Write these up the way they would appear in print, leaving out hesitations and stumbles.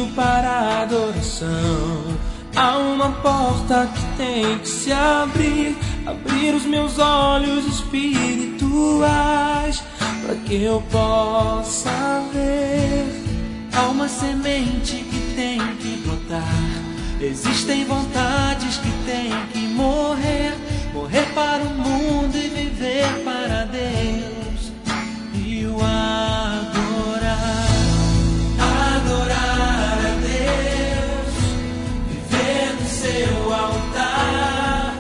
para a adoração. Há uma porta que tem que se abrir, abrir os meus olhos espirituais, para que eu possa ver. Há uma semente que tem que brotar, existem vontades que têm que morrer, morrer para o mundo e viver para Deus e o adorar. Adorar a Deus, viver no seu altar.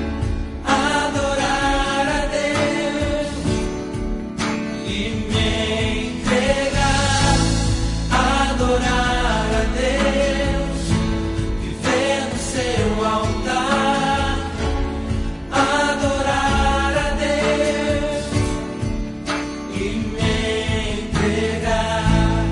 Adorar a Deus e me entregar. Adorar a Deus, viver no seu altar. Adorar a Deus e me entregar.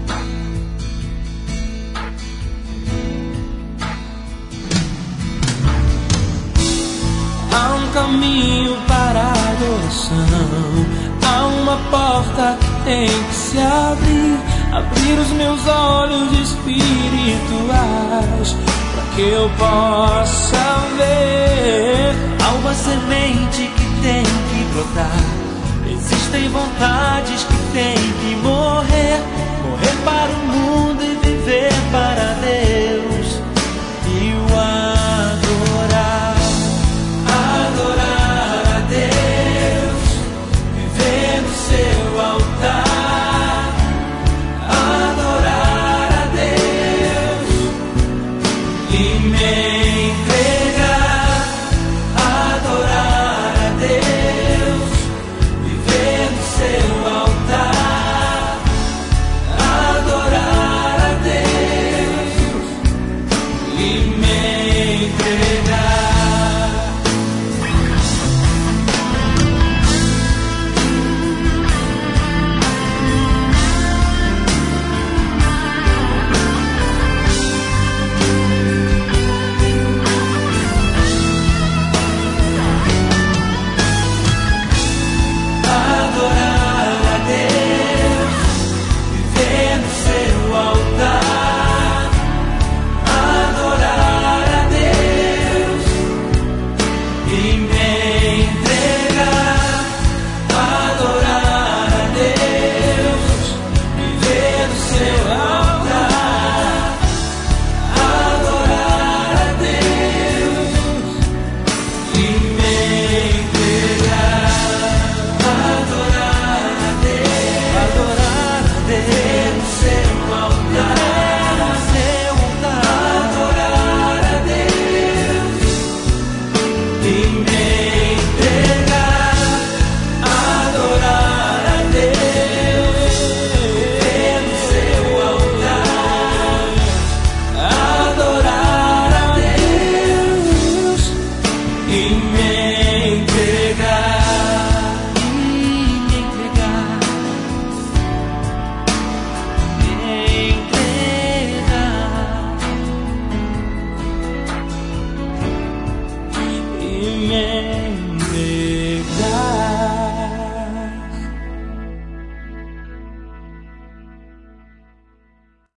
Há um caminho para a adoração, há uma porta que tem que se abrir, abrir os meus olhos espirituais, para que eu possa ver. Há uma semente que tem que brotar, existem vontades que têm que morrer, morrer para o mundo e viver para Deus e o adorar. Adorar a Deus, viver no seu altar. Adorar a Deus e me entregar. Adorar a Deus, viver no seu altar. Adorar a Deus e me entregar. Adorar a Deus, viver no seu altar. Adorar a Deus e me